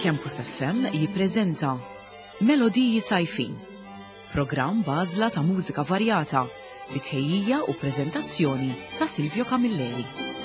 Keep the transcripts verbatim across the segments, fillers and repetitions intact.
Campus F M jippreżenta Melodiji Sajfin, programm bażla ta' mużika varjata bit-tħejjija u preżentazzjoni ta' Silvio Camilleri.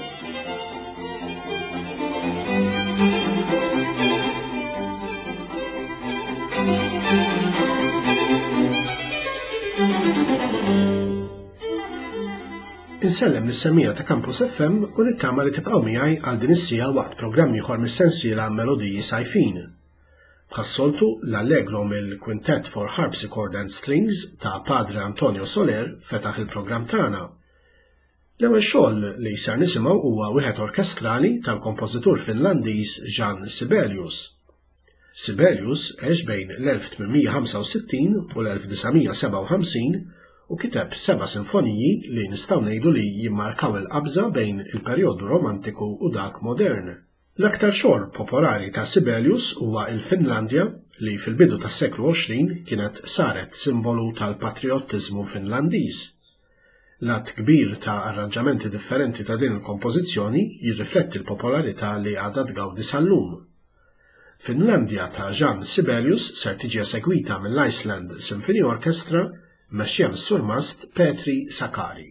Insellem lis-semmija ta' Campus F M u nittama li tibqgħu miegħi għal din is-sija waqt programm ieħor mis-sensiela Melodiji Sajfin. Bħas-soltu l-allegro mill-Quintet for Harpsichord and Strings ta' Padre Antonio Soler fetaħ il-programm tagħna. L-ewwel xogħol li jsar nisimgħu huwa wieħed orkestrali tal-kompożitur Finlandiż Jan Sibelius. Sibelius għex bejn l-elf tminmija ħamsa u sittin u l-elf disgħamija seba' u ħamsin u kiteb seba' sinfoniji li nistgħu ngħidu li jimmarkaw il-qabża bejn il-perjodu romantiku u dak modern. L-aktar xogħol popolari ta' Sibelius huwa il-Finlandja li fil-bidu tas-seklu għoxrin kienet saret simbolu tal-patriottiżmu Finlandiż. Lat kbir ta' arranġamenti differenti ta' din il-kompożizzjoni jirrifletti l-popolarità li għadha tgawdi sal-lum. Finlandja ta' Jan Sibelius ser tiġi segwita mill-Iceland Symphony Orchestra mexxija mis-surmast Petri Sakari.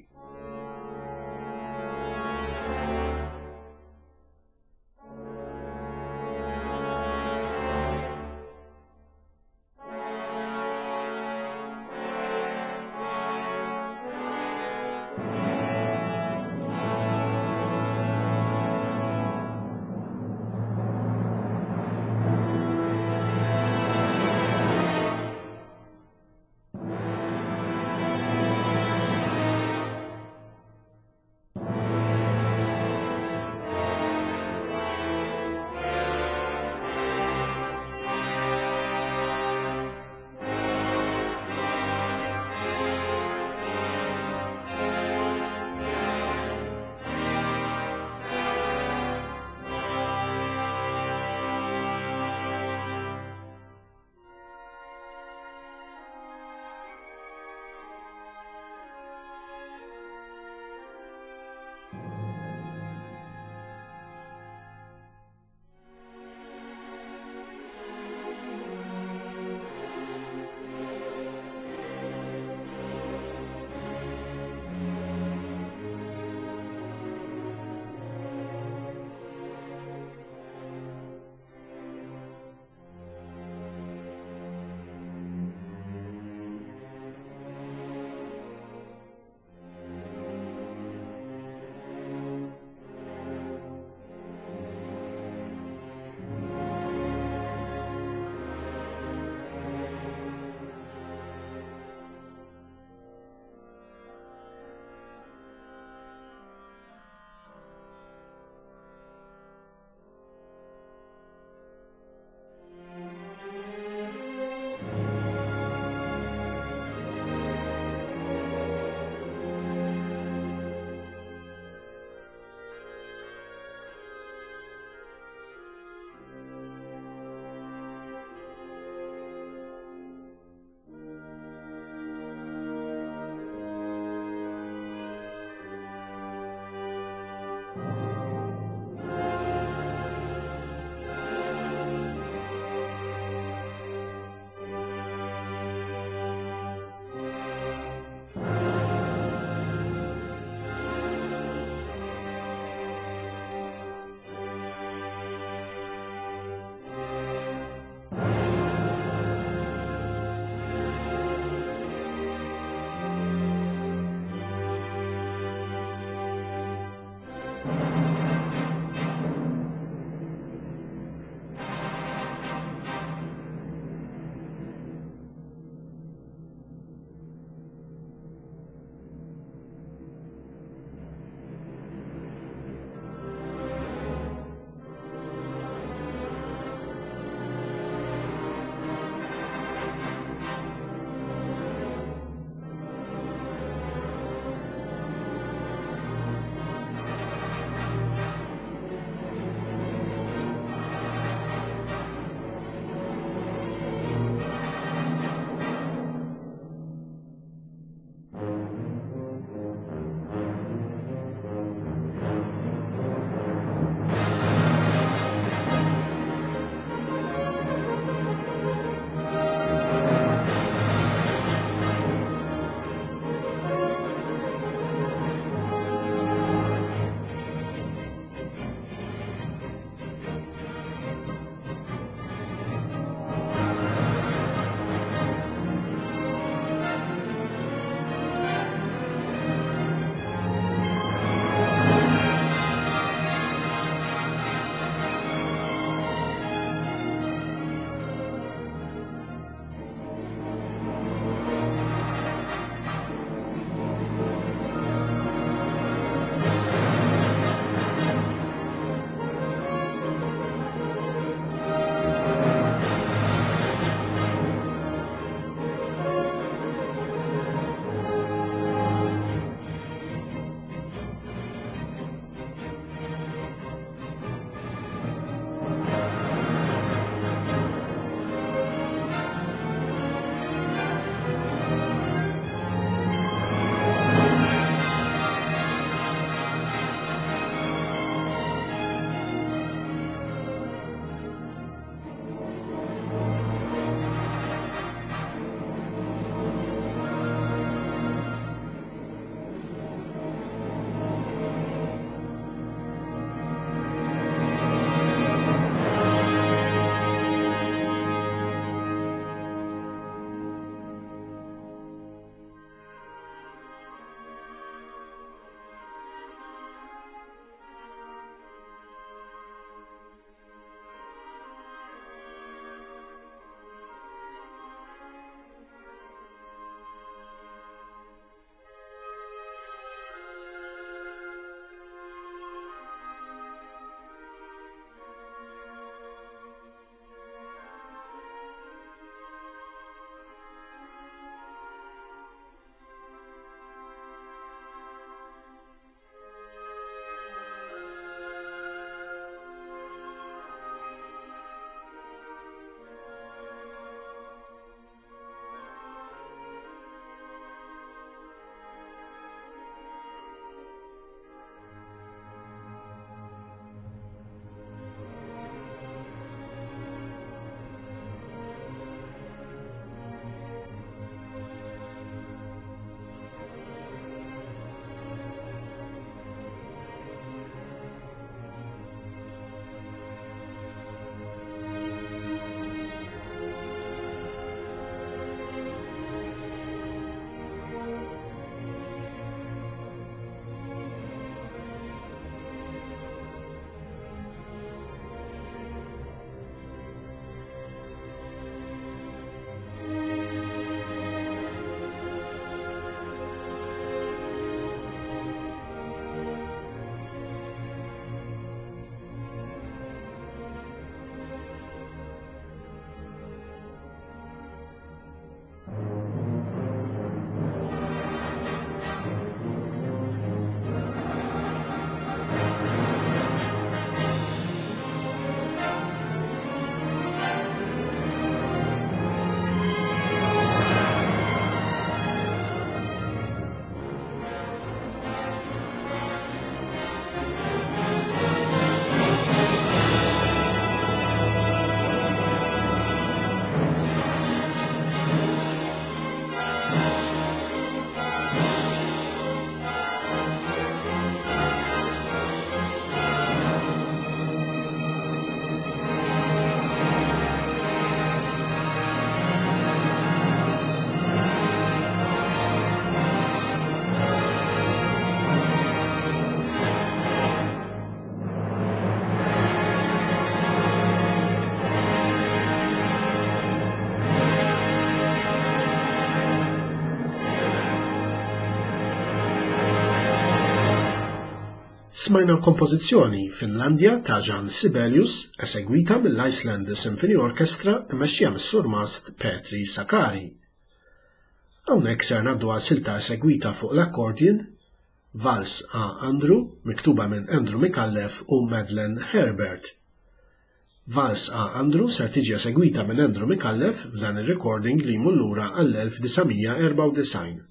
Smajna l-kompożizzjoni Finlandja ta' Jan Sibelius esegwita mill-Iceland Symphony Orchestra imexxija mis-surmast Petri Sakari. Hawnhekk ser ngħaddu għal silta esegwita fuq l-accordion Vals A. Andrew miktuba minn Andrew Mikallef u Madeleine Herbert. Vals A. Andrew ser tiġi esegwita minn Andrew Mikallef f'dan ir-recording li jmur lura għall-elf tisa' erba' u disgħin.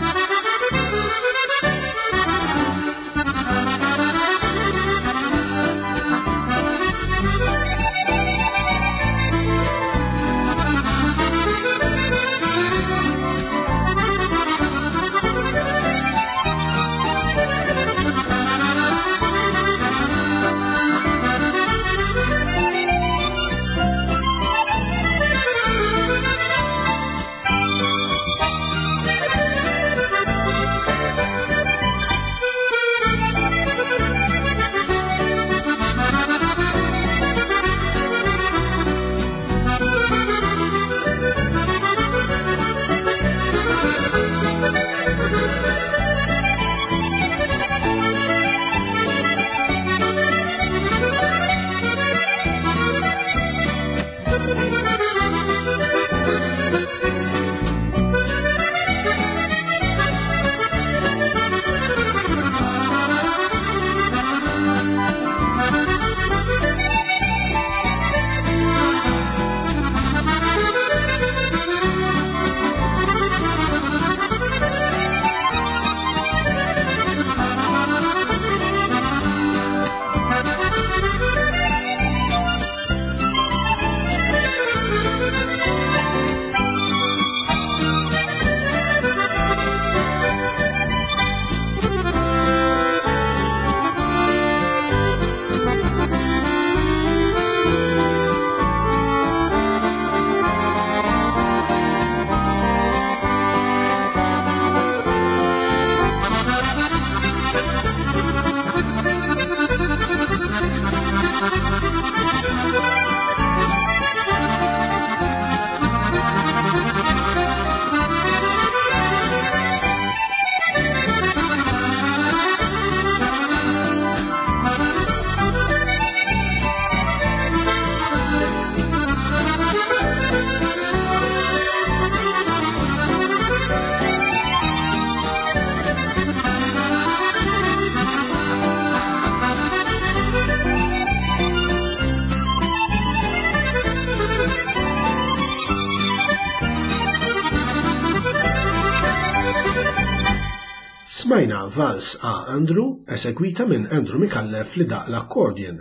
Smajna Vals A. Andrew esegwita minn Andrew Mikallef li daq l-accordion.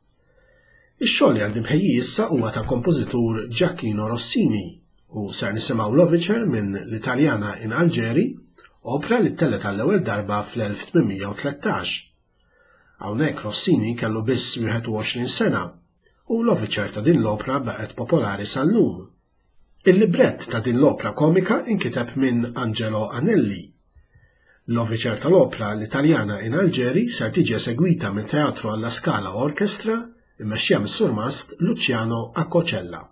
Ix-xogħol li għandi mħejji issa huwa ta' kompożitur Giacchino Rossini u ser nisimgħu l-overture minn l-Italjana in Alġeri, opra li ttellet għall-ewwel darba fl-elf tminmija u tlettax. Hawnhekk Rossini kellu biss wieħed u għoxrin sena u l-overture ta' din l-opra baqgħet popolari sal-lum. Il-librett ta' din l-opra komika inkiteb minn Angelo Anelli. L-overture tal-opra l-Italjana in Alġeri ser tiġi esegwita minn Teatru alla Scala Orchestra immexxija mis-surmast Luciano Accocella.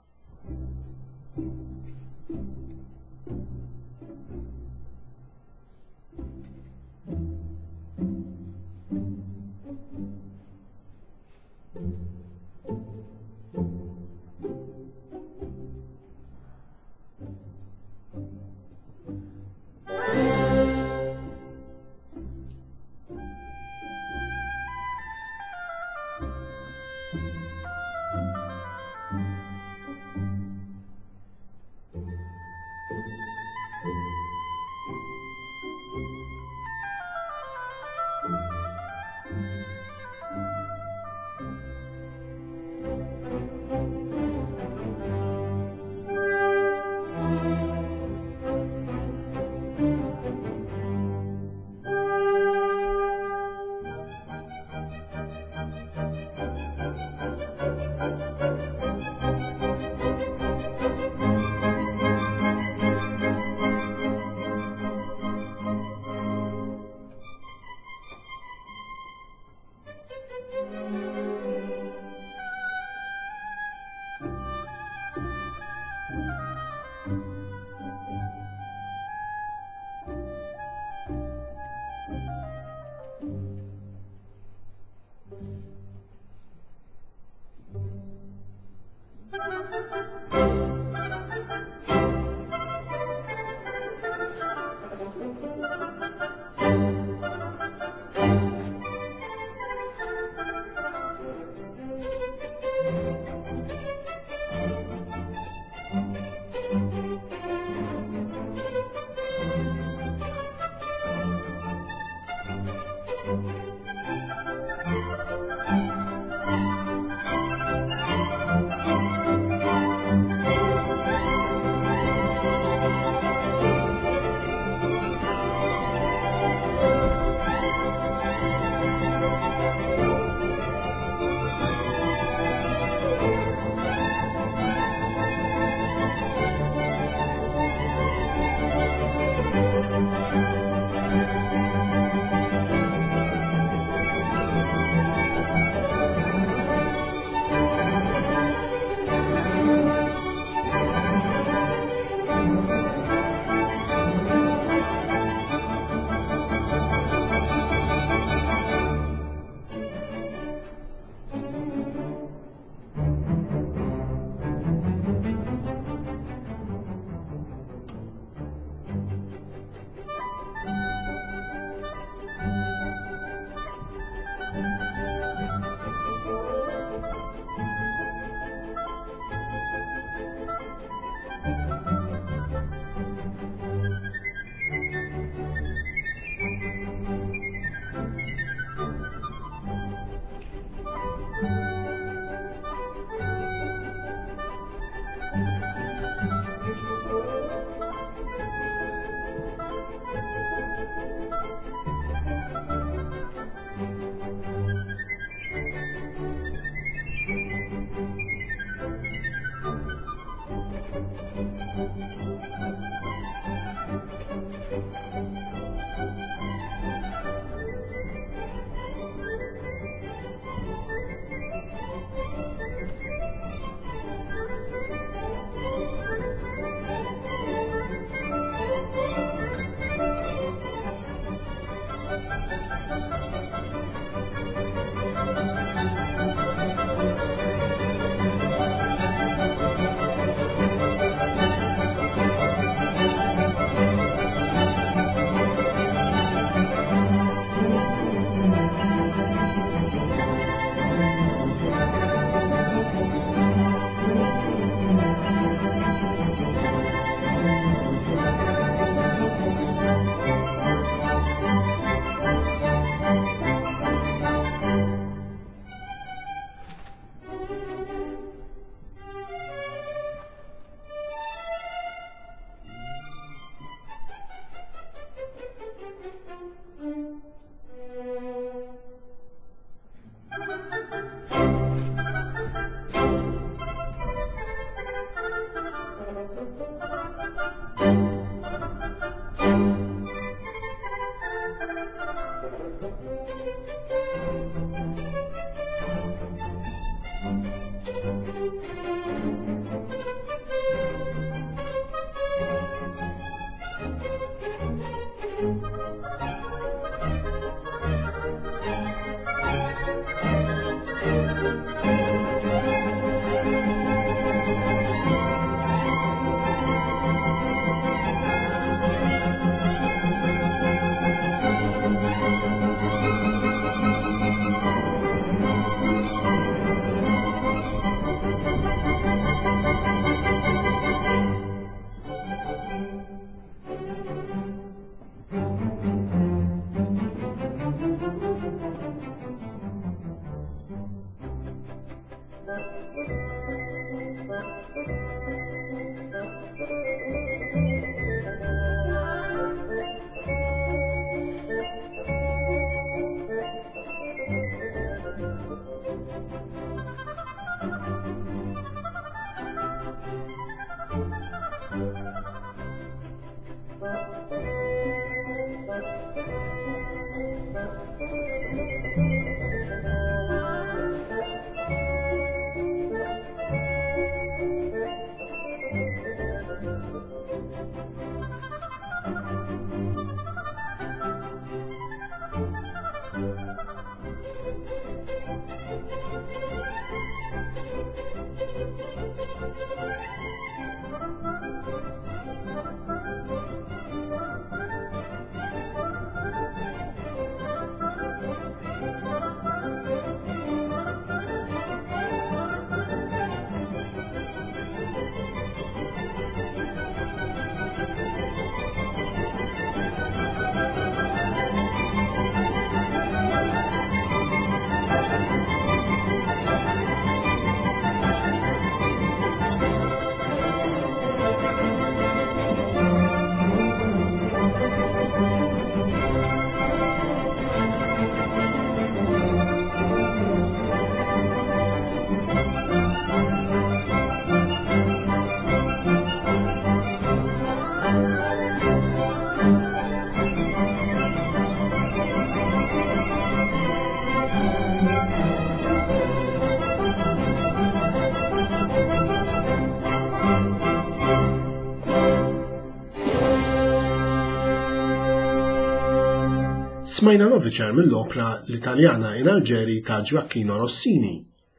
Smajna Noviċer mill-opra l-Italjana in Alġeri ta' Gioacchino Rossini.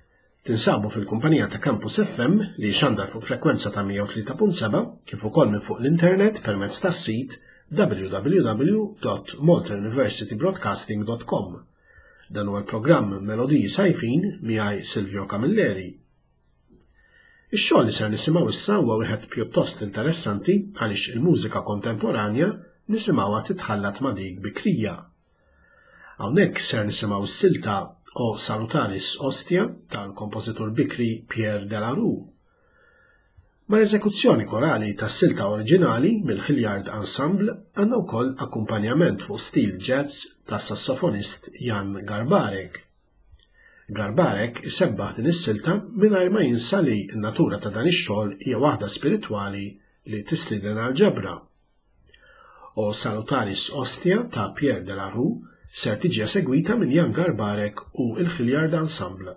Tinsabu fil-kumpanija ta' Campus F M li xandar fuq frekwenza ta' mija u tlieta punt seba' kif ukoll minn fuq l-internet permezz tas-sit w w w dot malta university broadcasting dot com. Dan huwa l-programm Melodiji Sajfin miegħi Silvio Camilleri. Ix-xogħol li ser nisimgħu issa huwa wieħed pjuttost interessanti għaliex il-mużika kontemporanja nisimgħuha titħallat ma' dik bikrija. Hawnhekk ser nisimgħu s-silta O Salutaris Ostia tal-kompożitur bikri Pierre Delarue. Ma l-eżekuzzjoni korali tas-silta oriġinali mill-Hilliard Ensemble għandna wkoll akkumpanjament fuq stil jazz tas-sassofonist Jan Garbarek. Garbarek isebbaħ din is-silta mingħajr ma jinsa li n-natura ta' dan ix-xogħol hija waħda spiritwali li tisliden għall-ġebra. O Salutaris Ostia ta' Pierre Delarue ser tiġi segwita minn Jan Garbarek u l-Hilliard Ensemble.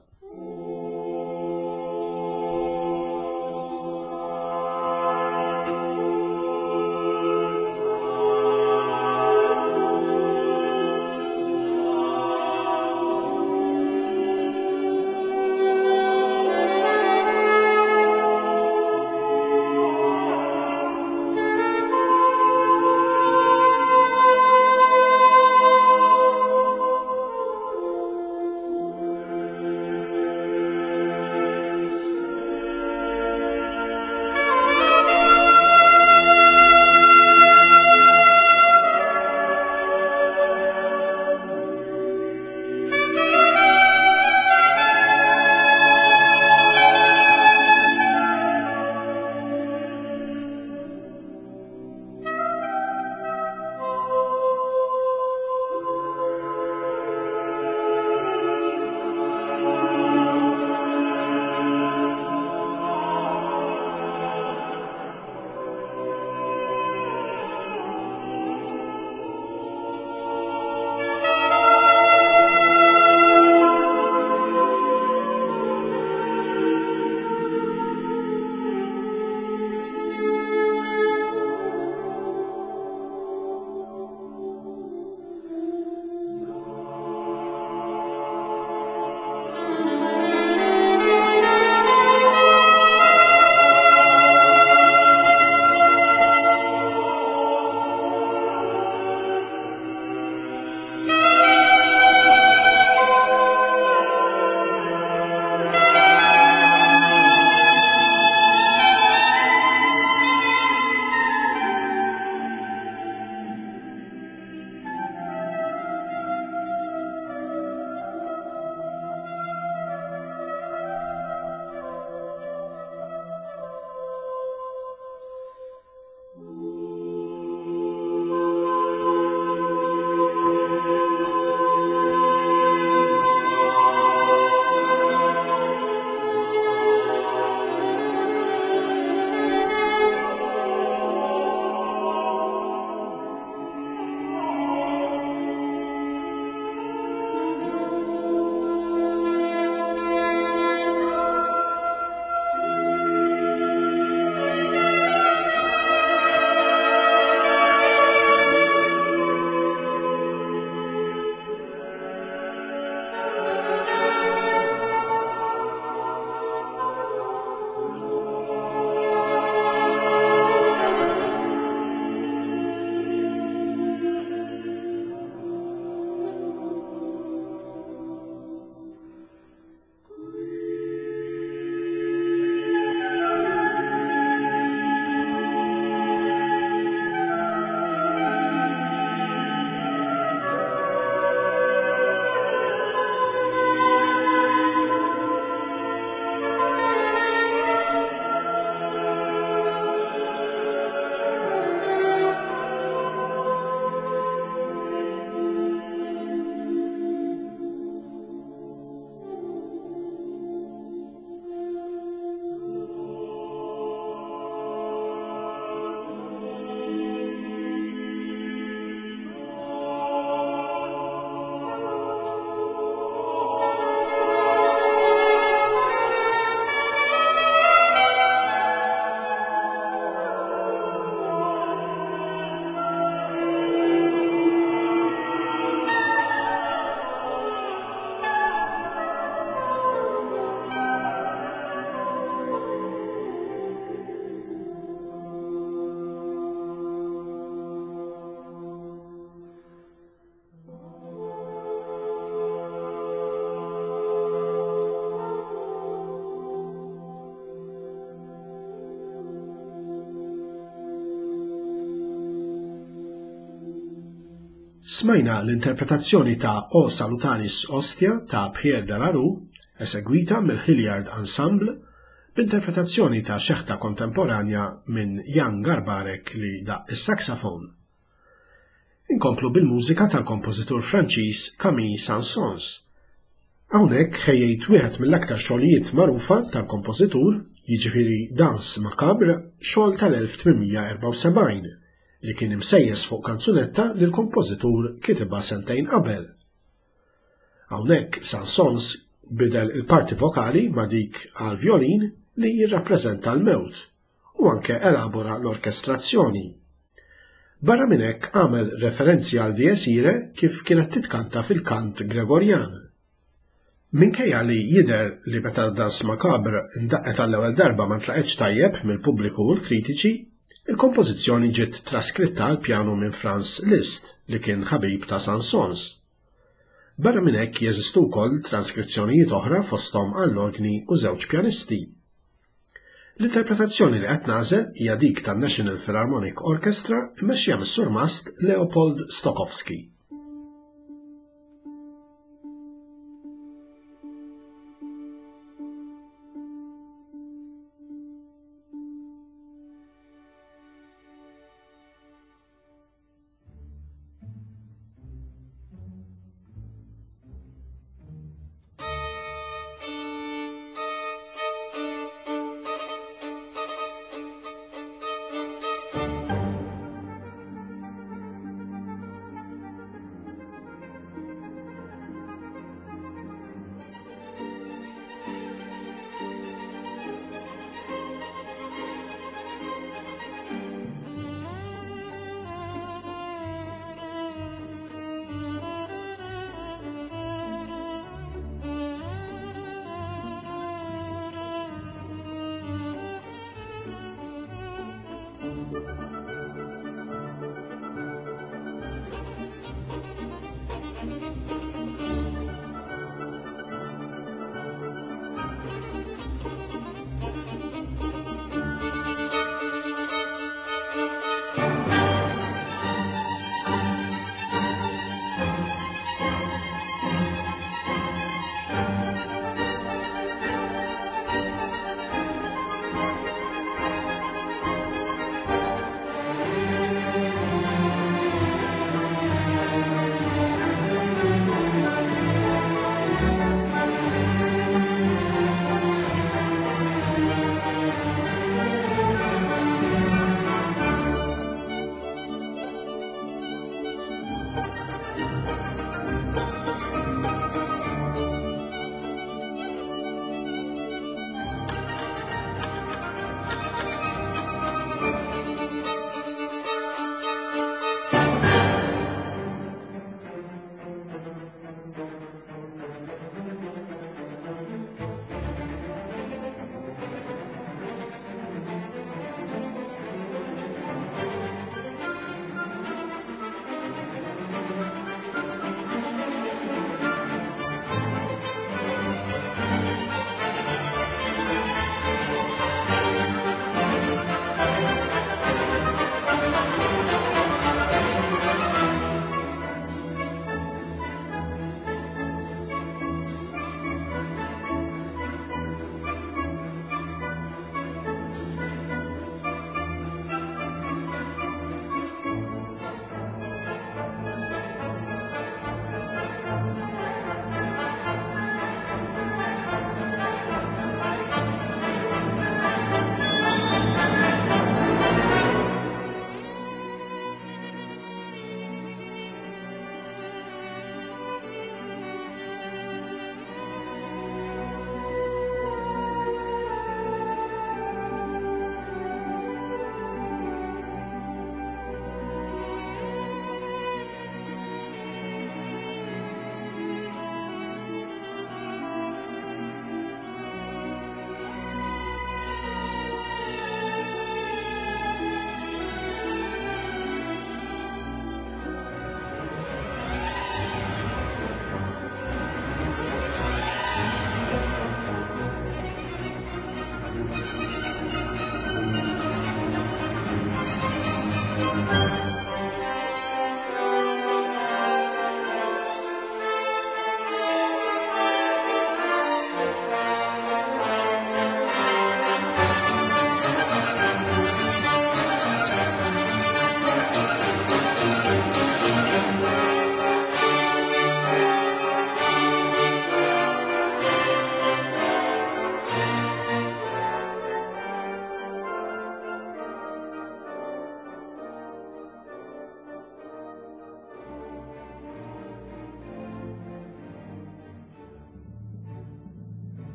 Smajna l-interpretazzjoni ta' O Salutaris Ostia ta' Pierre Delarue, esegwita mill-Hilliard Ensemble, b'interpretazzjoni ta' xeħta kontemporanja minn Jan Garbarek li daq is-saxafon. Inkomplu bil-mużika tal-kompożitur Franċiż Camille Saint-Saëns. Hawnhekk ħejjejt wieħed mill-aktar xogħlijiet magħrufa tal-kompożitur, jiġifieri Danse Macabre, xogħol tal-elf tminmija erba' u sebgħin, li kien imsejjes fuq kanzunetta li l-kompożitur kitibha sentejn qabel. Hawnhekk Saint-Saëns bidel il-parti vokali ma' dik għal violin li jirrappreżenta l-mewt u anke elabora l-orkestrazzjoni. Barra minn hekk għamel referenzi għal Dies Irae kif kienet titkanta fil-kant Gregorjan. Minkejja li jidher li meta Danse Macabre indaqqet għall-ewwel darba ma ntlaqetx tajjeb mill-pubbliku u l-kritiċi, il-kompożizzjoni ġiet traskritta għal pjanu minn Franz Liszt li kien ħabib ta' Saint-Saëns. Barra minn hekk jeżistu wkoll transkrizzjonijiet oħra fosthom għall-organi u żewġ pjanisti. L-interpretazzjoni li qed nagħżel hija dik tan-National Philharmonic Orchestra mmexxija mis-surmast Leopold Stokowski.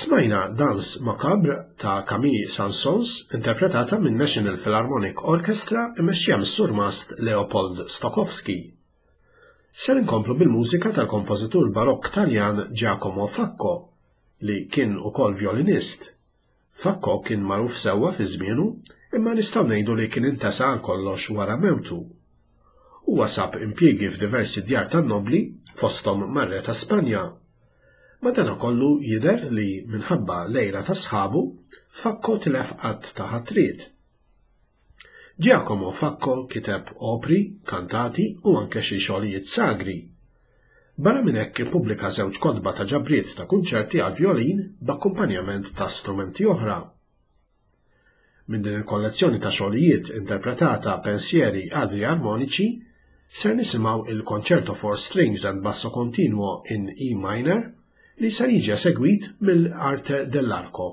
Smajna dans makabr ta' Camille Saint-Saëns interpretata minn National Philharmonic Orchestra imexxija mis-surmast Leopold Stokowski. Ser inkomplu bil-mużika tal-kompożitur barokk Taljan Giacomo Facco li kien ukoll violinist. Facco kien magħruf sewwa fi żmienu imma nistgħu ngħidu li kien intesa' għal kollox wara mewtu. Huwa sab impjiegi f'diversi djar tan-nobli fosthom Marre ta' Spanja. Madankollu jidher li minħabba lejra ta' sħabu Facco tilef qatt ta' ħatriet. Giacomo Facco kiteb opri, kantati u anke xi xogħlijiet sagri. Barra minn hekk ippubblika żewġ kotba ta' ġabriet ta' kunċerti għal violin b'akkumpanjament ta' strumenti oħra. Minn din il-kollezzjoni ta' xogħlijiet interpretata pensieri adri armoniċi ser nisimgħu il-Concerto for Strings and Basso Continuo in E minor li sar jiġi segwit mill-Arte dell'Arco.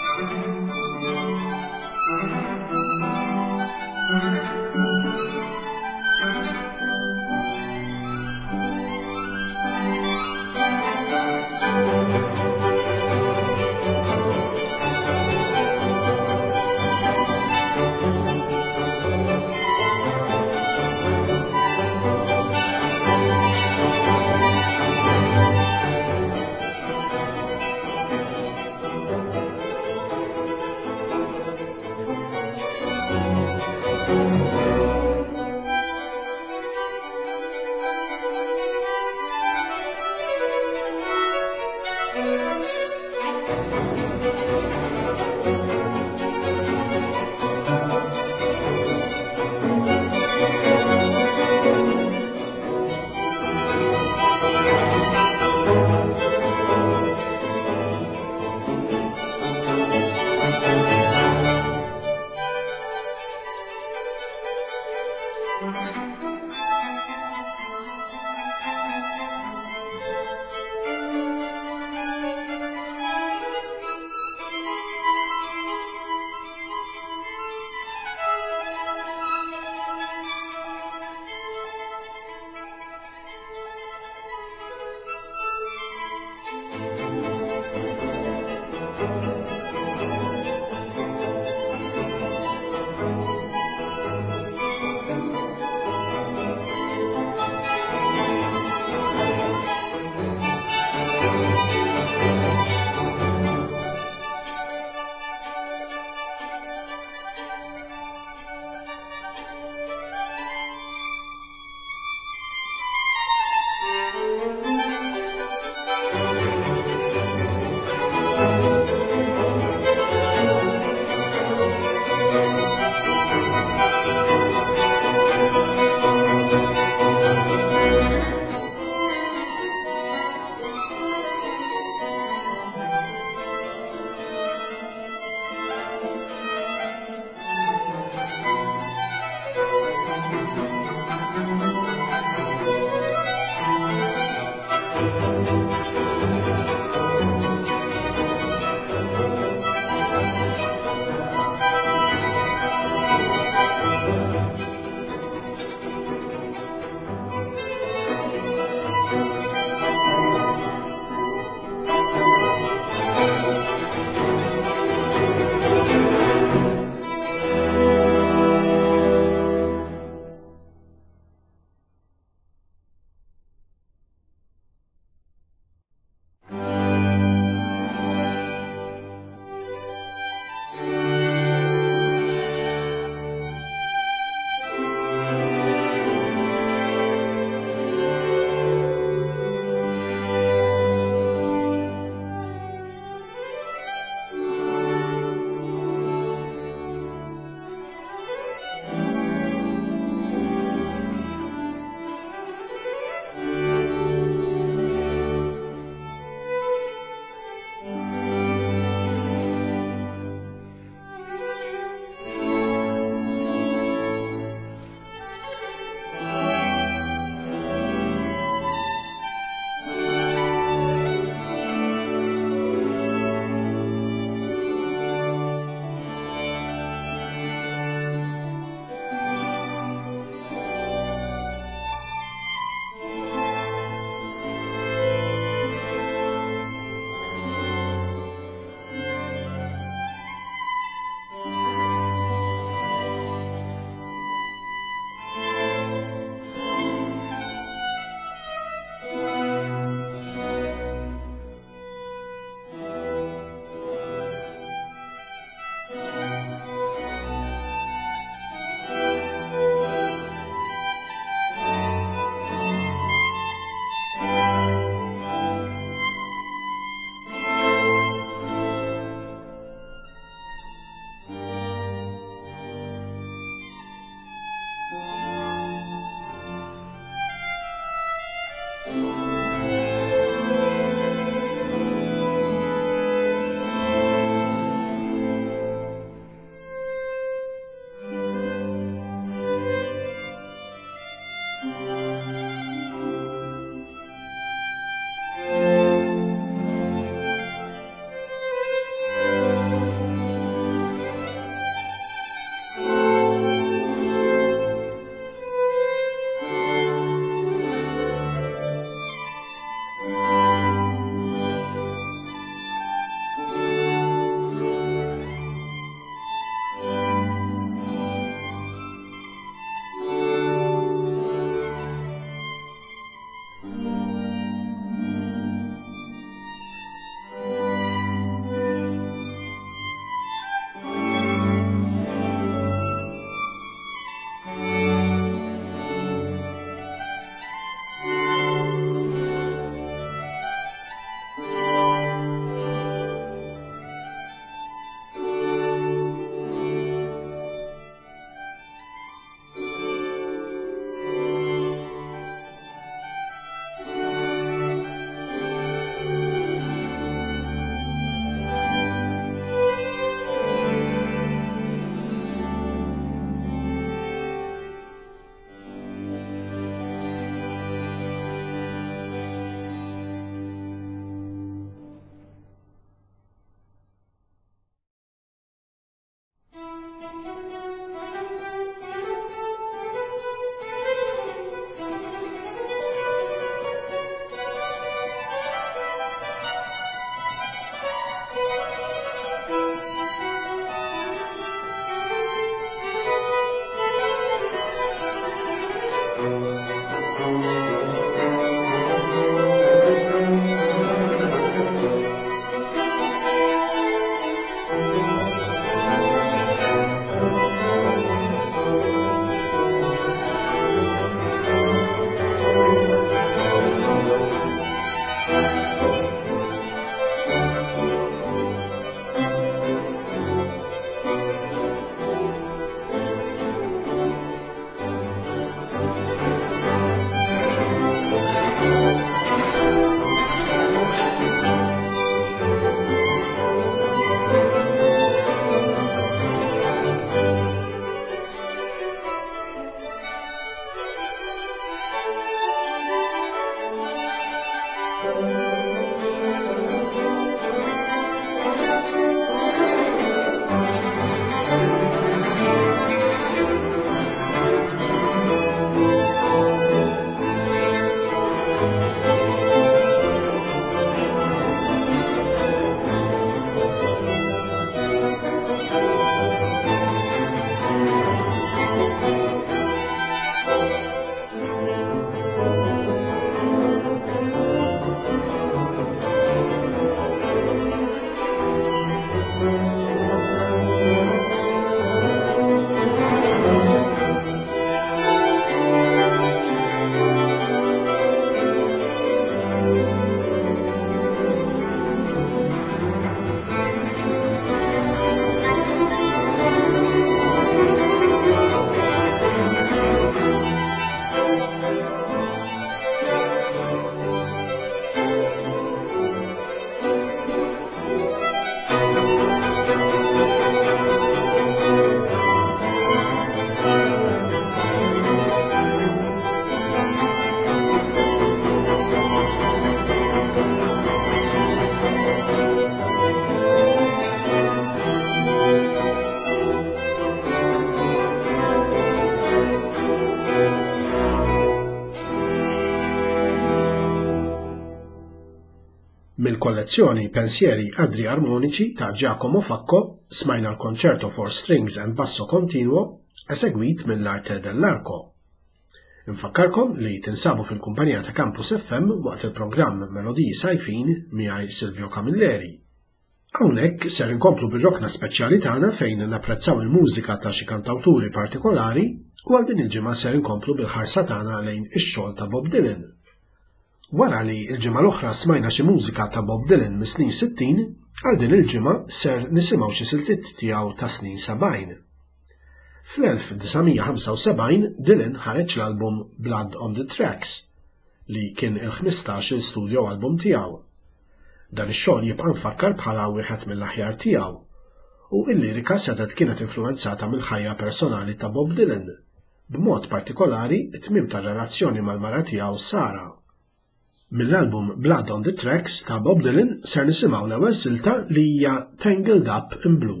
Mill-kollezzjoni Pensieri Adri Armonici ta' Giacomo Facco smajna l-Concerto for Strings and Basso Continuo esegwit mill-Arte dell'Arco. Infakkarkom li tinsabu fil-kumpanija ta' Campus F M waqt il-programm Melodiji Sajfin miegħi Silvio Camilleri. Hawnhekk ser inkomplu bir-rokna speċjali tagħna fejn napprezzaw il-mużika ta' xi kantawturi partikolari u għal din il-ġimgħa ser inkomplu bil-ħarsa tagħna lejn ix-xogħol ta' Bob Dylan. Wara li l-ġimgħa l-oħra smajna xi mużika ta' Bob Dylan mis-snin sittin, għal din il-ġimgħa ser nisimgħu xi siltiet tiegħu ta' snin sabgħin. fl-elf tisa' ħamsa u sebgħin Dylan ħareġ l-album Blood on the Tracks li kien il-ħmistax studio album tiegħu. Dan ix-xogħol jibqa' nfakkar bħala wieħed mill-aħjar tiegħu u l-lirika sedet kienet influenzata mill-ħajja personali ta' Bob Dylan, b'mod partikolari t-tmiem tar-relazzjoni mal-mara tiegħu Sara. Mill-album Blood on the Tracks ta' Bob Dylan ser nisimgħu l-ewwel silta li hija Tangled Up in Blue.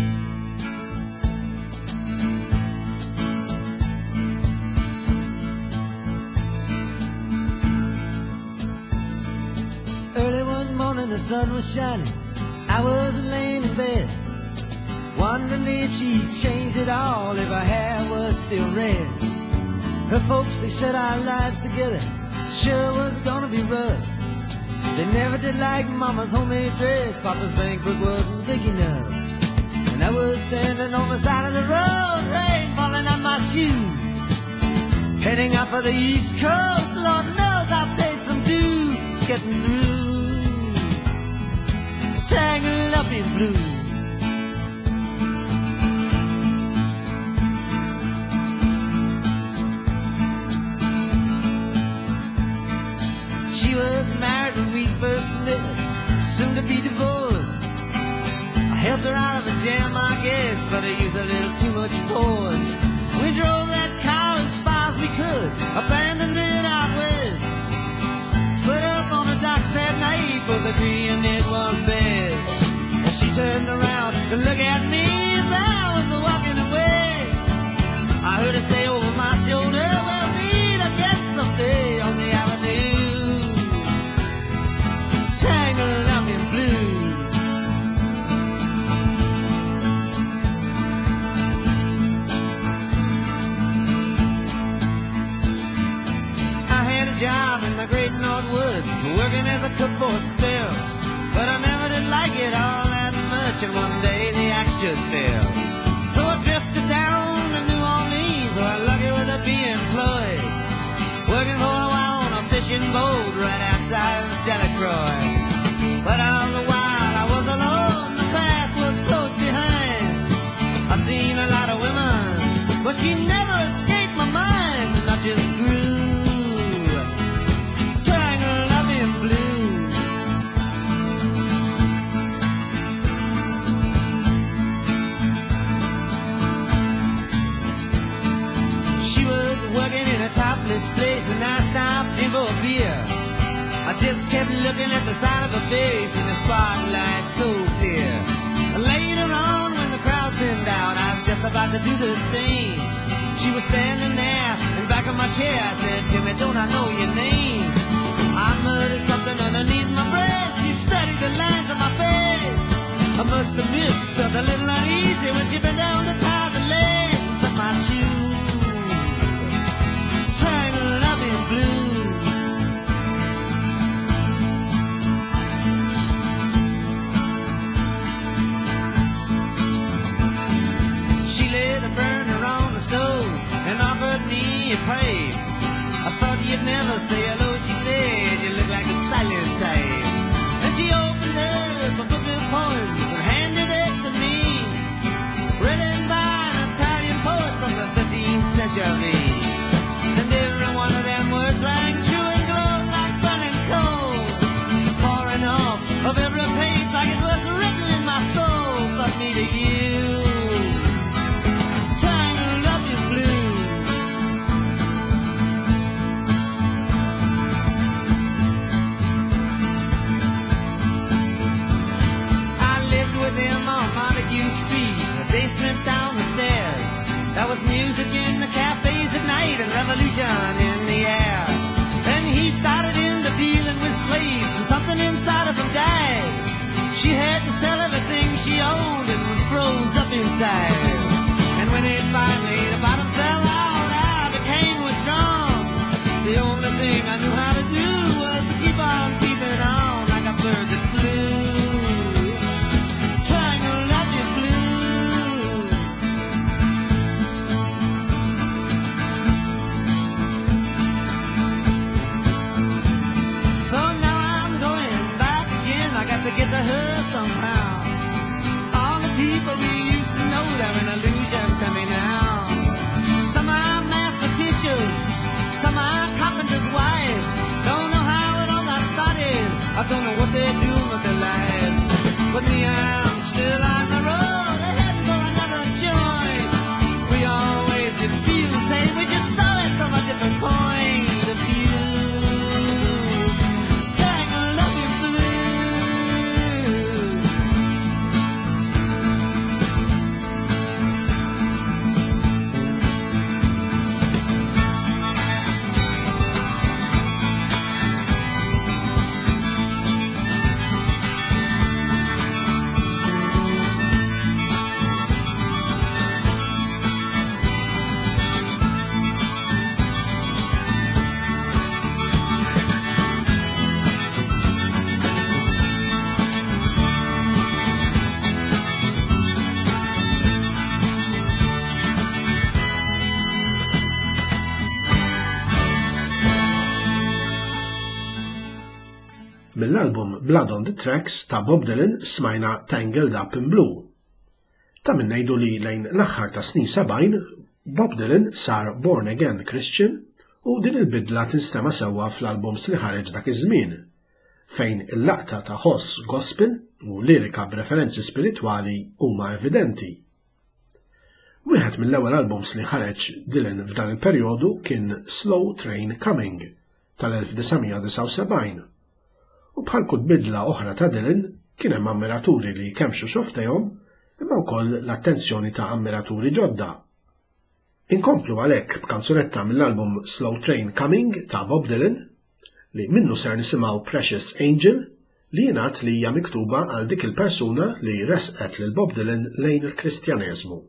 The sun was shining, I was laying in bed, wondering if she'd changed it all, if her hair was still red. Her folks, they said our lives together sure was gonna be rough. They never did like Mama's homemade dress, Papa's bank book wasn't big enough. And I was standing on the side of the road, rain falling on my shoes, heading out for the East Coast. Lord knows I paid some dues getting through. Tangled up in blue. She was married when we first met, soon to be divorced. I helped her out of a jam, I guess, but I used a little too much force. We drove that car as far as we could, abandoned it out west. Split up on the docks at night, both agreeing it was best. And she turned around to look at me as I was walking away. I heard her say over my shoulder, we'll meet again someday on the avenue, tangled up in blue. I had a job in the Great North Woods, working as a cook for a spell, but I never did like it all that much, and one day the axe just fell. So I drifted down to New Orleans, where I'm lucky with a be employed, working for a while on a fishing boat right outside of Delacroix. But all the while I was alone, the past was close behind. I seen a lot of women, but she never escaped my mind, and I just grew working in a topless place, and I stopped in for a beer. I just kept looking at the side of her face in the spotlight so clear. Later on, when the crowd thinned out, I was just about to do the same. She was standing there in back of my chair. I said, Timmy, don't I know your name? I muttered something underneath my breath. She studied the lines of my face. I must admit, felt a little uneasy when she bent down to tie the laces of my shoes, tangled up in blue. She lit a burner on the stove and offered me a pipe. I thought you'd never say hello, she said, you look like a silent type. And she opened up a book of poems and handed it to me, written by an Italian poet from the fifteenth century. And every one of them words rang true and glowed like burning coal, pouring off of every page like it was written in my soul. But me to you, tangled up in blue. I lived with him on Montague Street, the basement down the stairs. There was music in the cafes at night and revolution in the air. Then he started into dealing with slaves, and something inside of some dive. She had to sell everything she owned and was froze up inside. And when it finally, the bottom fell out, I became withdrawn. The only thing I knew how to do was to keep on keeping on like a bird that flew, trying to let you blue. So now I'm going back again. I got to get to her somehow. All the people we used to know, they're an illusion to me now. Some are mathematicians, some are carpenters' wives. Don't know how it all got started. I don't know what they're doing with their lives. But me, I'm still on the road, heading for another joint. We always did feel the same. We just saw it from a different point of view. Tangled up in blue. Mill-album Blood on the Tracks ta' Bob Dylan smajna Tangled Up in Blue. Ta' min ngħidu li lejn l-aħħar ta' snin sebgħin, Bob Dylan sar Born Again Christian u din il-bidla tinstema sewwa fl-albums li ħareġ dak iż-żmien, fejn il-laqta ta' ħoss gospel u lirika b'referenzi spiritwali huma evidenti. Wieħed mill-ewwel albums li ħareġ Dylan f'dan il-perjodu kien Slow Train Coming tal-elf-tisgħomija-desaw-sebgħin. U bħal kull bidla oħra ta' Dylan kien hemm ammiraturi li kemxu xoftejhom imma wkoll l-attenzjoni ta' ammiraturi ġodda. Inkomplu għalhekk b'kanzunetta mill-album Slow Train Coming ta' Bob Dylan li minnu ser nisimgħu Precious Angel li jingħad li hija miktuba għal dik il-persuna li resqet lil Bob Dylan lejn il-Kristjaneżmu.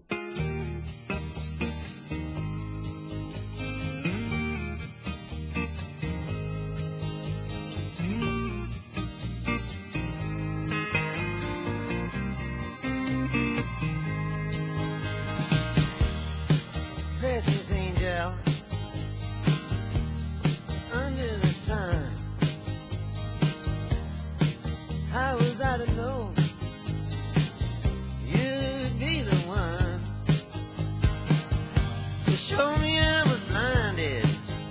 Precious angel, under the sun, how was I to know you'd be the one to show me I was blinded,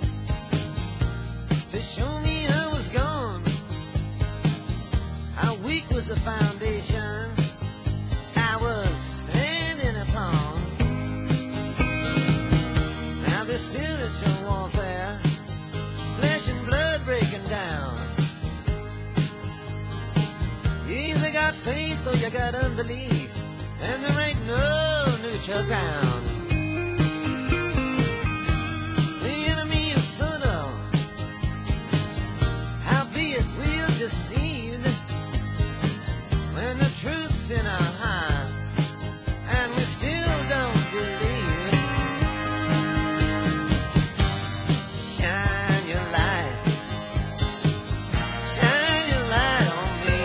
to show me I was gone? How weak was the foundation I was standing upon? The spiritual warfare, flesh and blood breaking down. You either got faith or you got unbelief, and there ain't no neutral ground. The enemy is subtle, howbeit we're deceived when the truth's in our hearts and we still don't believe. Shine your light, shine your light on me.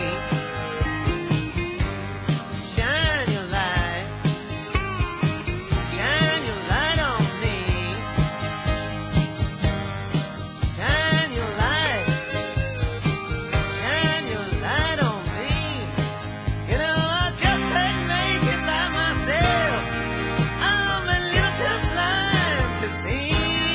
Shine your light, shine your light on me. Shine your light, shine your light on me. You know I just can't make it by myself. I'm a little too blind to see.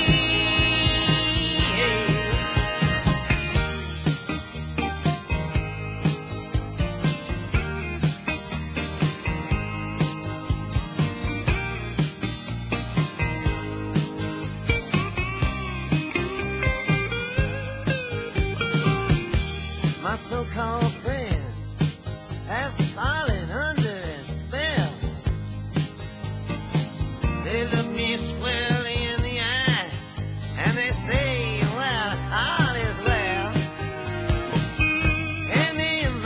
My so-called friends have fallen under a spell. They look me squarely in the eye and they say, well, all is well. And they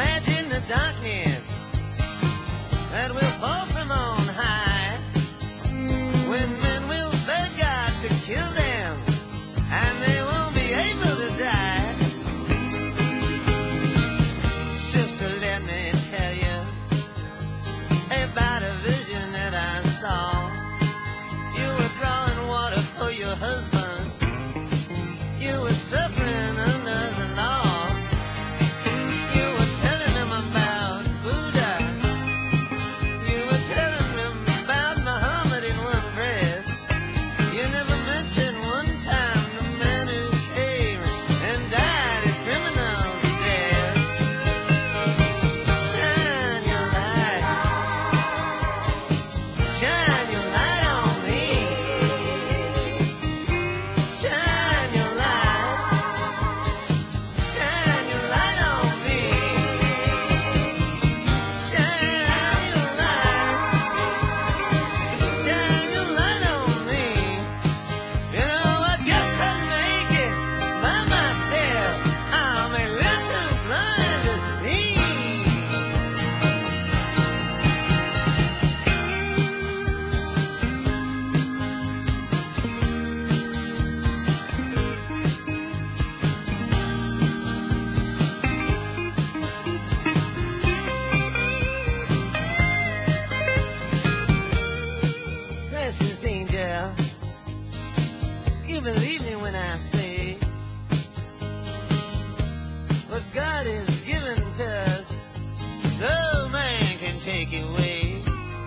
Milky Way.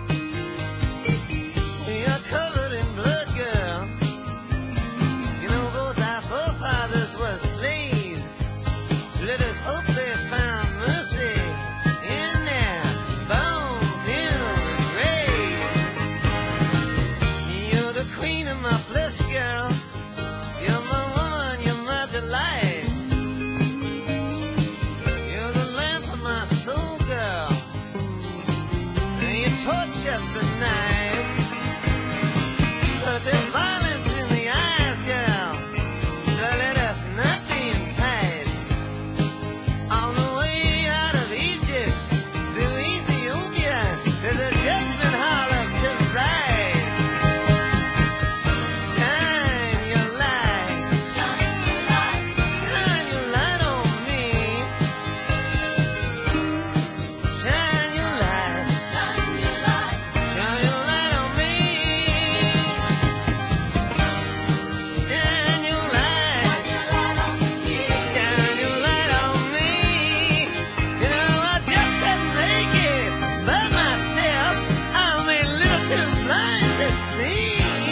We are covered in blood, girl. You know both our forefathers were slaves. Let us hope they found mercy in their bone-filled grave. You're the queen of my flesh, girl. You're my woman, you're my delight. You're the lamp of my soul, girl. And you torch up the night. But there's violence in the eyes, girl. So let us not be enticed. On the way out of Egypt to Ethiopia, there's a judgment hall of Christ. Shine your light, shine your light, shine your light on me. Shine your light, shine your light, shine your light on me. Shine your light, shine your light on me. You know I just can't make it by myself. I'm a little too blind to see.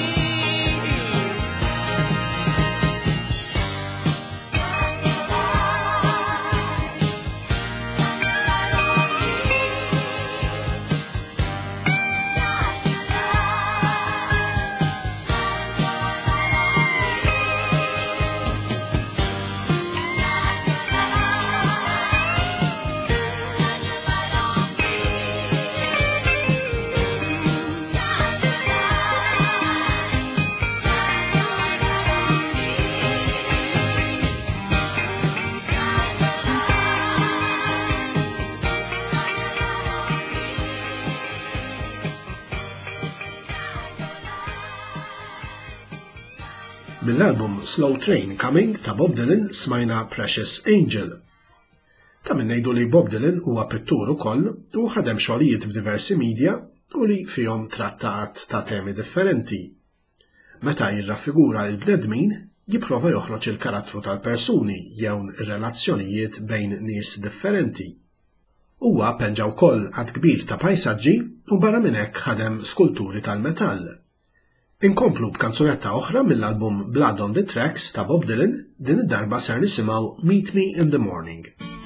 Mill-album Slow Train Coming ta' Bob Dylan smajna Precious Angel. Ta' min ngħidu li Bob Dylan huwa pittur ukoll u ħadem xogħlijiet f'diversi media u li fihom trattat ta' temi differenti. Meta jirraffigura l-bnedmin, jipprova joħroġ il-karattru tal-persuni jew ir-relazzjonijiet bejn nies differenti. Huwa penġa wkoll għad kbir ta' pajsaġġi u barra minn hekk ħadem skulturi tal-metall. Inkomplu b'kanzunetta oħra mill-album Blood on the Tracks ta' Bob Dylan, din id-darba ser nisimgħu Meet Me in the Morning.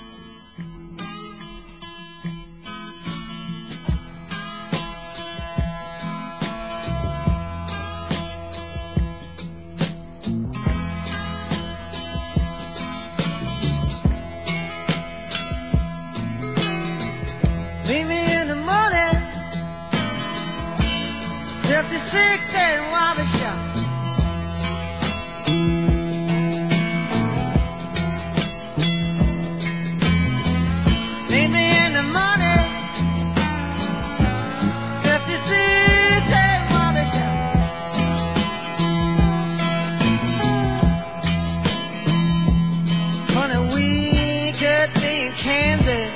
Meet me in the morning, fifty-six and Wabi Shop. Meet me in the morning, fifty-six and Wabi Shop. On a week at me in Kansas,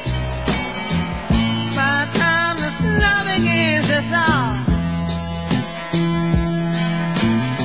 by the time the snow begins to thaw,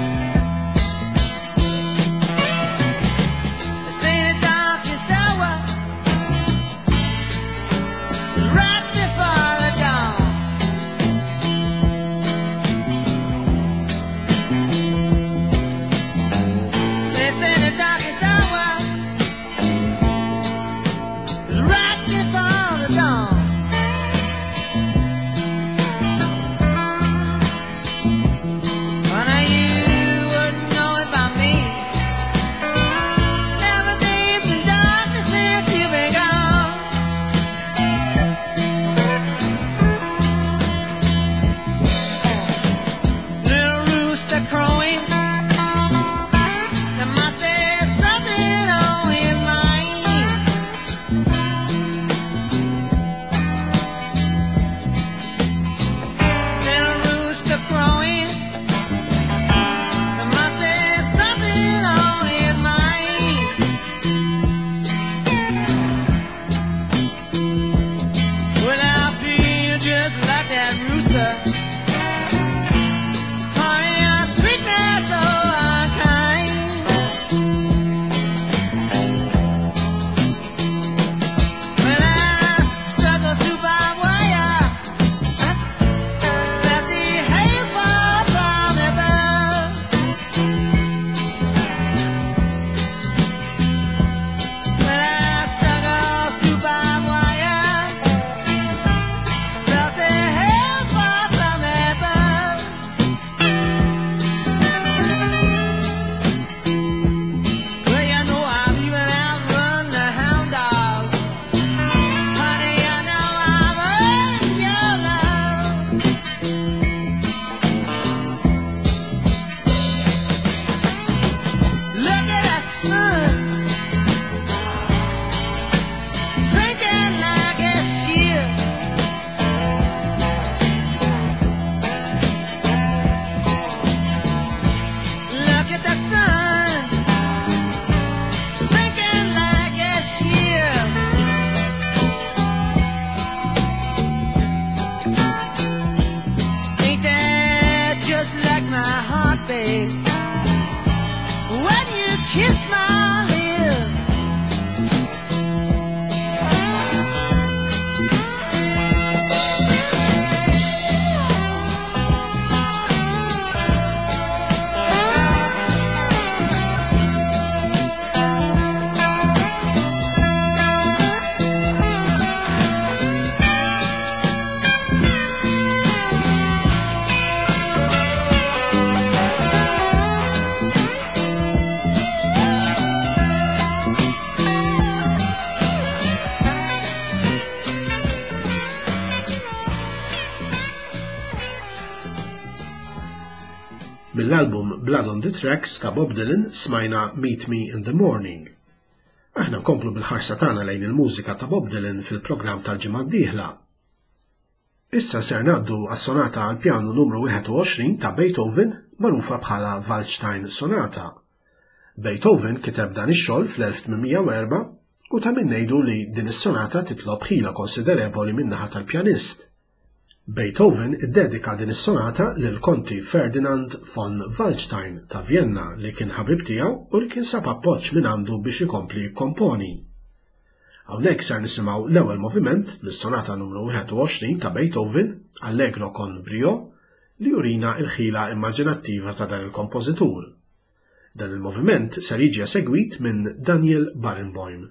Mill-album Blood on the Tracks ta' Bob Dylan smajna Meet Me in the Morning. Aħna nkomplu bil-ħarsa tagħna lejn il-mużika ta' Bob Dylan fil-programm tal-ġimgħa d-dieħla. Issa ser ngħaddu għas-sonata għal pjanu numru wieħed u għoxrin ta' Beethoven magħrufa bħala Waldstein Sonata. Beethoven kiteb dan ix-xogħol fl-elf tminmija u erba' u ta' min ngħidu li din is-sonata titlob ħila konsiderevoli min-naħa tal-pjanist. Beethoven iddedika din is-sonata lil Konti Ferdinand von Waldstein ta' Vienna li kien ħabib tiegħu u li kien sab appoġġ minn għandu biex ikompli jikkomponi. Hawnhekk ser nisimgħu l-ewwel moviment mis-sonata numru wieħed u għoxrin ta' Beethoven, Allegro con brio, li jurina l-ħila immaġinattiva ta' dan il-kompożitur. Dan il-moviment ser jiġi segwit minn Daniel Barenboim.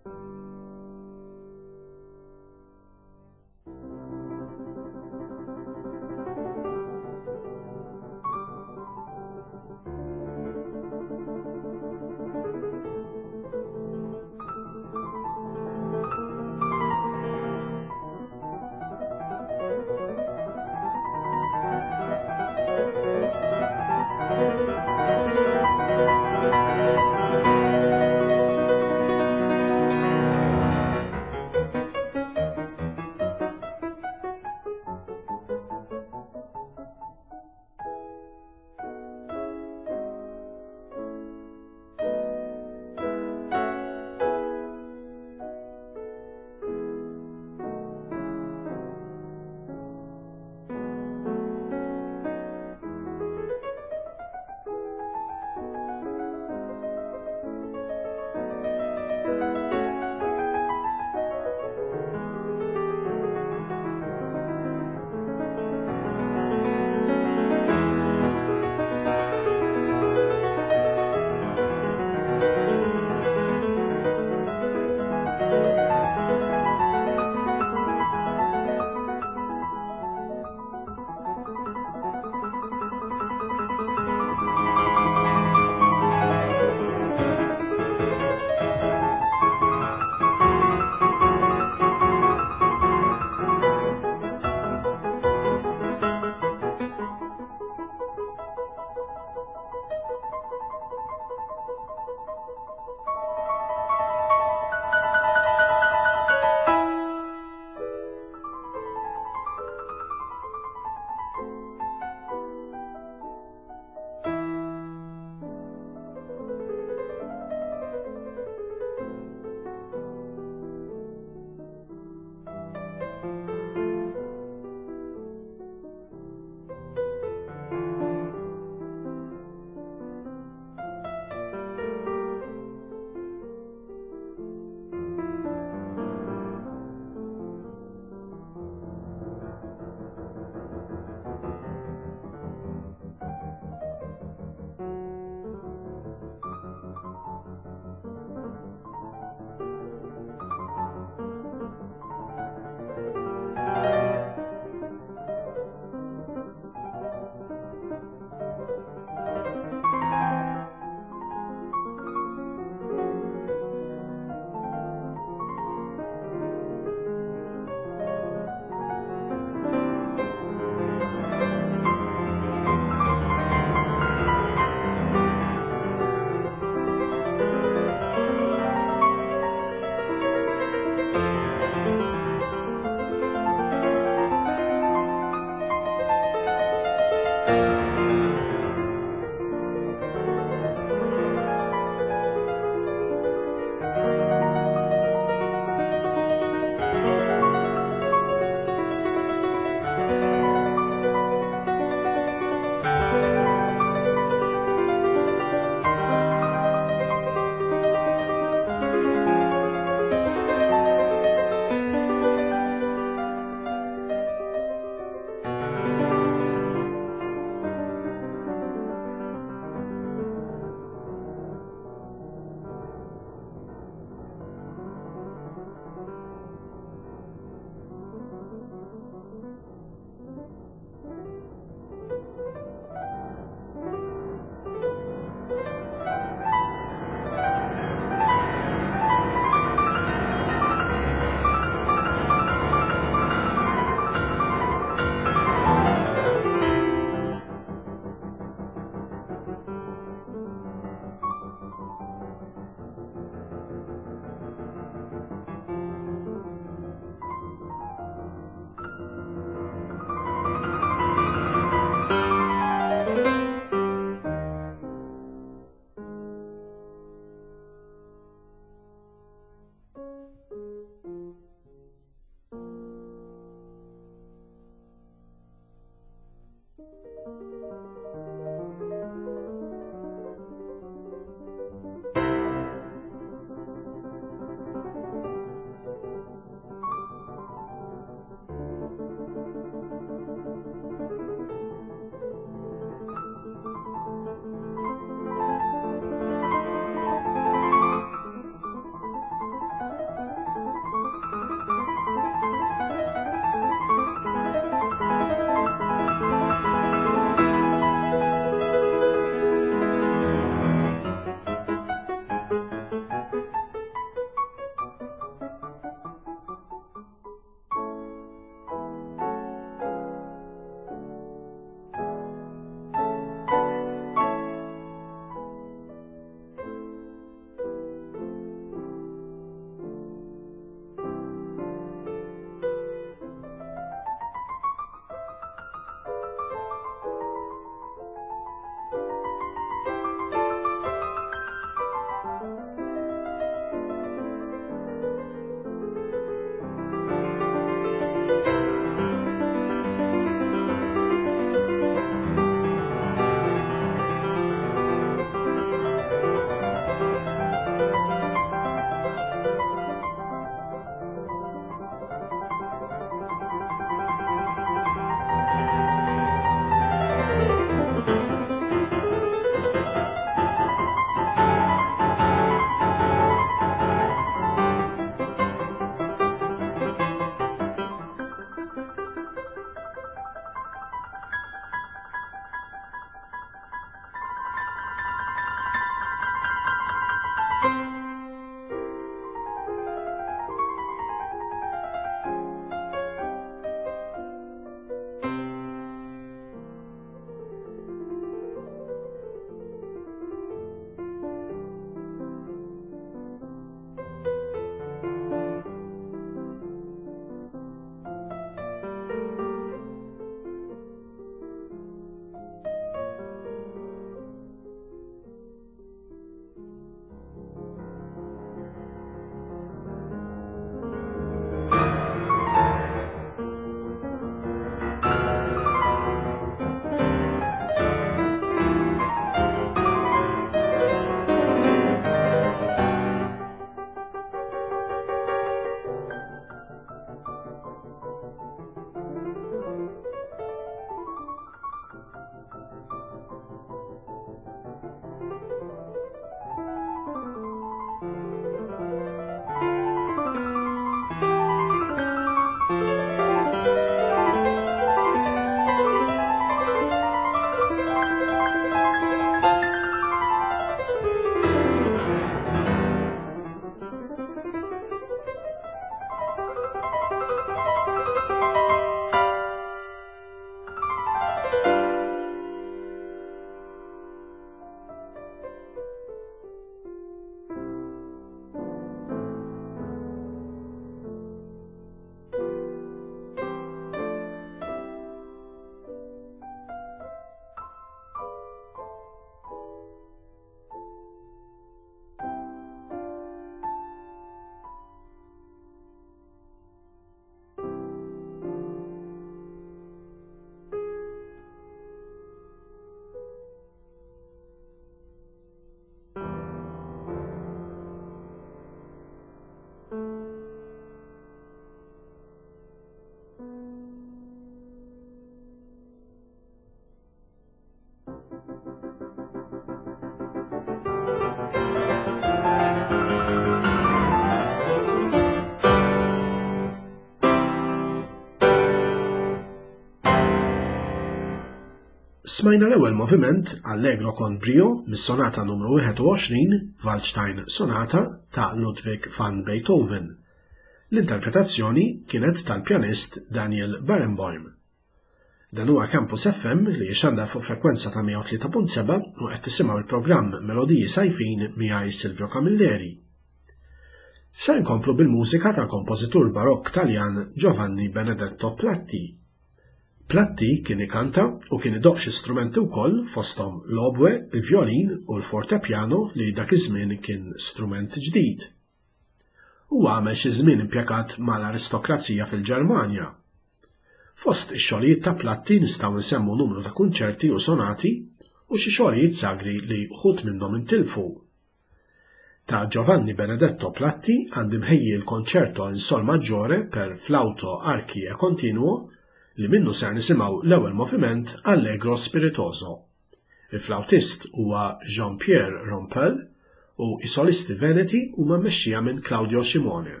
Smajna l-ewwel moviment Allegro con brio mis-sonata numru wieħed u għoxrin Waldstein Sonata ta' Ludwig van Beethoven. L-interpretazzjoni kienet tal-pjanist Daniel Barenboim. Dan huwa Campus F M li jxandar fuq frekwenza ta' mija u tlieta punt seba' u qed tisimgħu il-programm Melodiji Sajfin miegħi Silvio Camilleri. Se nkomplu bil-mużika tal-kompożitur barokk Taljan Giovanni Benedetto Platti. Platti kien ikanta u kien idoqx strumenti wkoll fosthom l-obwe, il-vjolin u l-fortepiano li dak iż-żmien kien strument ġdid. Huwa għamel xi żmien impjegat mal-aristokrazija fil-Ġermanja. Fost ix-xogħlijiet ta' Platti nistgħu nsemmu numru ta' kunċerti u sonati u xi xogħlijiet sagri li wħud minnhom intilfu. Ta' Giovanni Benedetto Platti għandi mħejji l-konċerto in sol maġġore per flauto archi e continuo li minnu ser nisimgħu l-ewwel moviment Allegro Spiritoso. Il-flautist huwa Jean-Pierre Rompel u is-solisti Veneti huma mmexxija minn Claudio Scimone.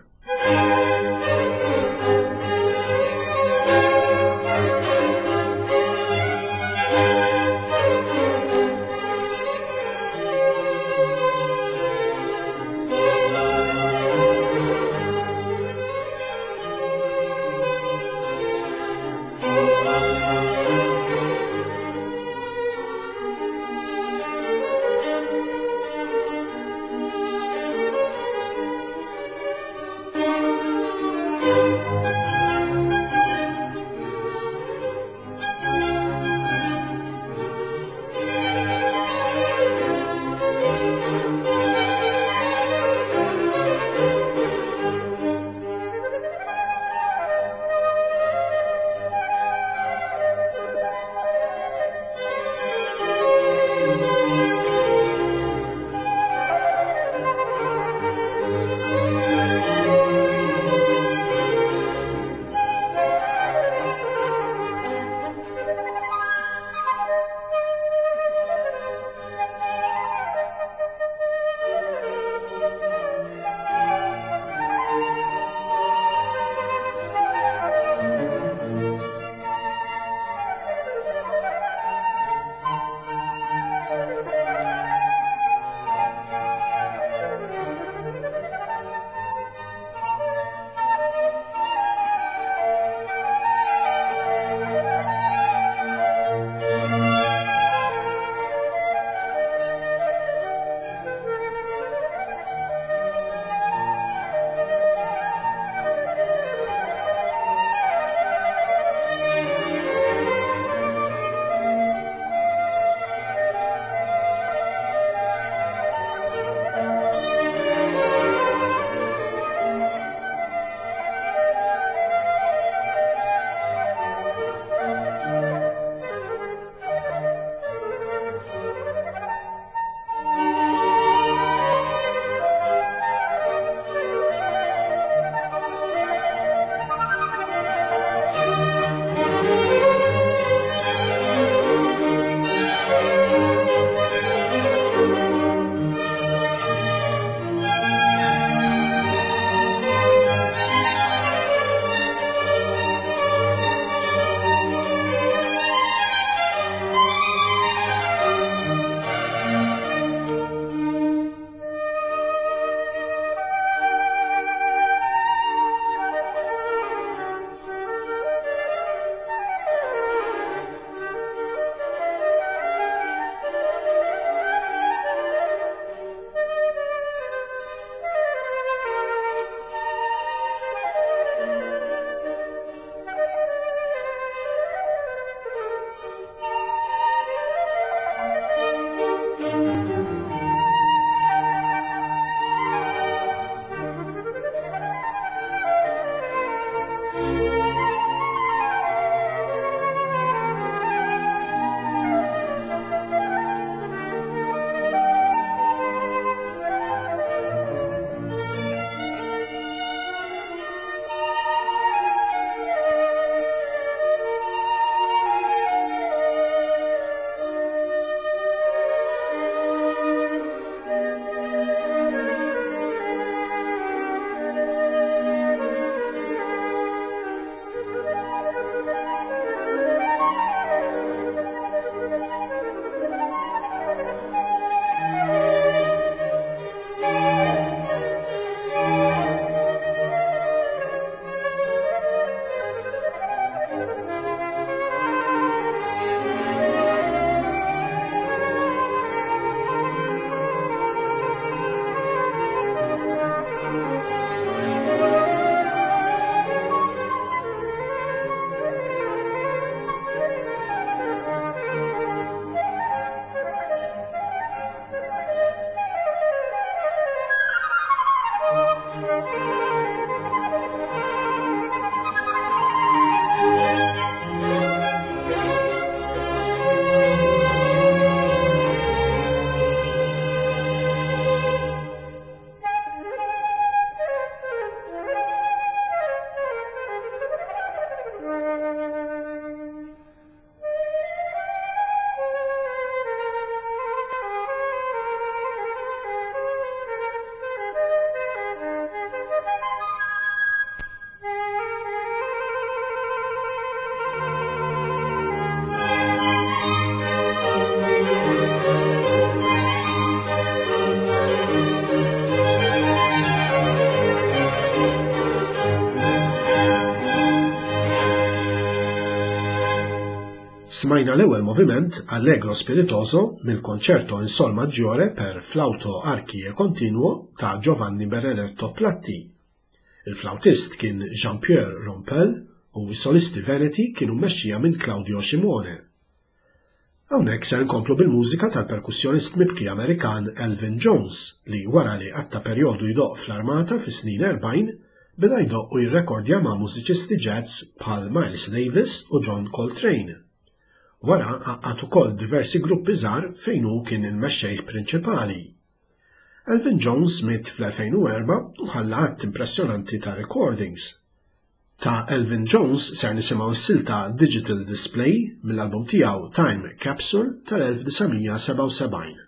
Thank you. Smajna l-ewwel moviment Allegro Spiritoso mill-Konċerto in Sol Maggiore per flauto archi e continuo ta' Giovanni Benedetto Platti. Il-flautist kien Jean-Pierre Rompel u s-solisti Veneti kienu mmexxija minn Claudio Scimone. Hawnhekk se nkomplu bil-mużika tal-perkussjonist mibki Amerikan Elvin Jones li wara li qatta perjodu jdoq fl-armata fis-snin erbgħin beda jdoq u jirrekordja ma' mużiċisti jazz bħal Miles Davis u John Coltrane. Wara għaqqat ukoll diversi gruppi żgħar fejn hu kien il-mexxejj prinċipali. Elvin Jones miet fl-elfejn u erba' u ħalla att impressjonanti ta' recordings. Ta' Elvin Jones ser nisimgħu s-silta Digital Display mill-album tiegħu Time Capsule tal-elf tisgħemija seba' u sebgħin.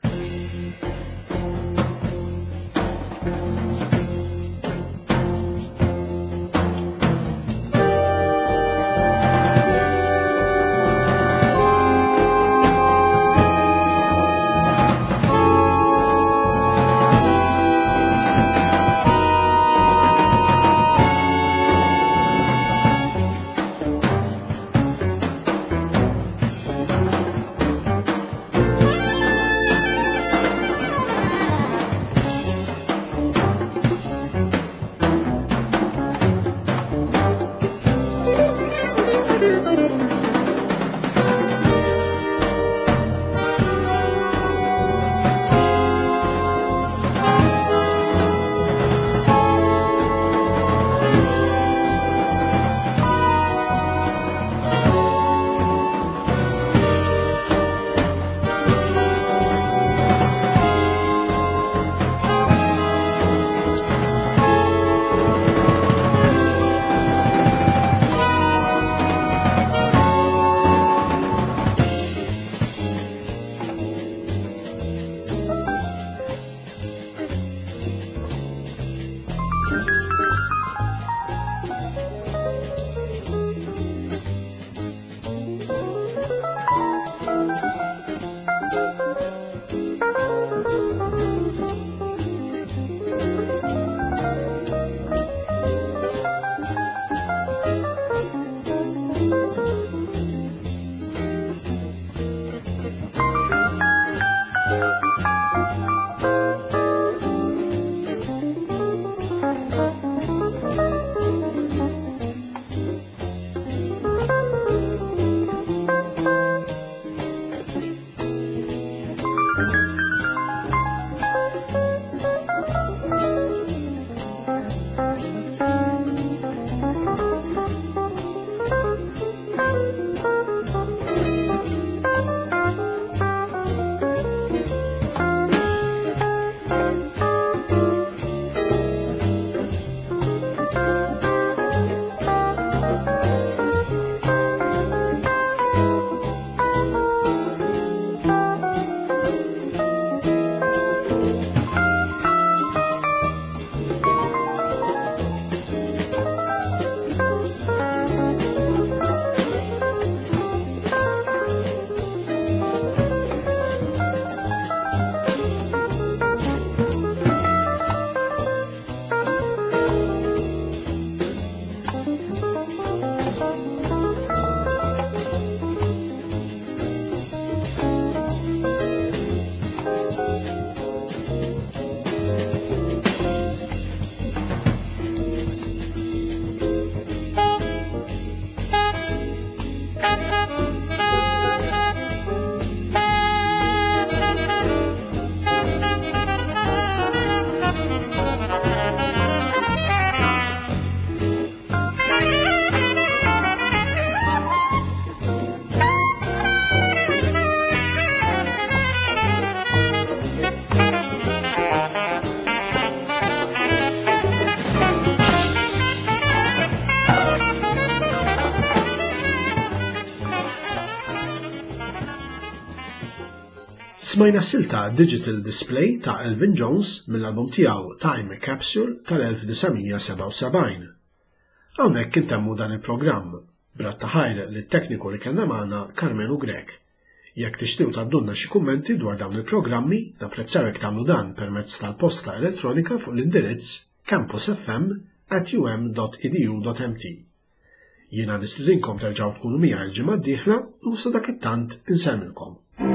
Smajna s-silta Digital Display ta' Elvin Jones mill-album tiegħu Time Capsule tal-elf tisa' seba' u sebgħin. Hawnhekk intemmu dan il-programm b'ratta ħajr lit-tekniku li kellna magħna Carmen u Grek. Jekk tixtiequ tgħaddulna xi kummenti dwar dawn il-programmi, napprezzaw jekk tagħmlu dan permezz tal-posta elettronika fuq l-indirizz campusfm at u m dot e d u dot m t. Jiena nistidinkom terġgħu tkunu miegħi l-ġimgħa d-dieħla u sa dak it-tant insemmilkom.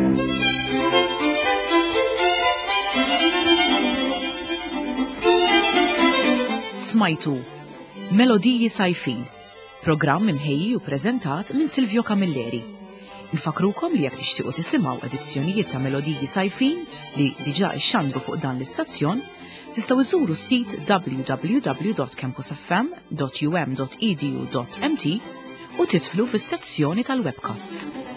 Smajtu Melodiji Sajfin, programm imħejji u preżentat minn Silvio Camilleri. Nfakrukom li jekk tixtiequ tisimgħu edizzjonijiet ta' Melodiji Sajfin li diġà ixxandru fuq dan l-istazzjon, tistgħu iżuru s-sit w w w dot campusfm dot u m dot e d u dot m t u tidħlu fis-sezzjoni tal-webcasts.